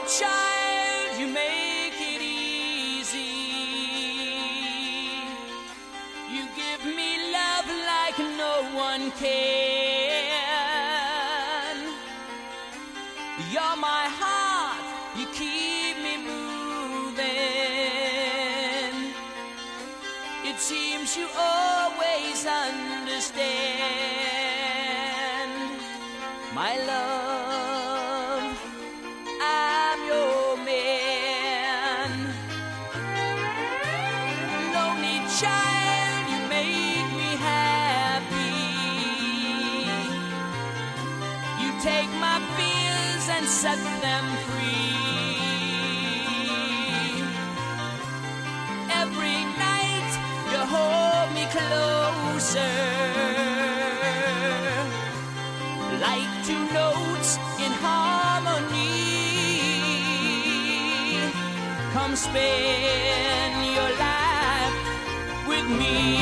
child, you make it easy. You give me love like no one can. You're my heart, you keep me moving. It seems you always understand. My love, I'm your man. Lonely child, you make me happy. You take my fears and set them free. Every night you hold me closer, like two notes in harmony. Come spend your life with me.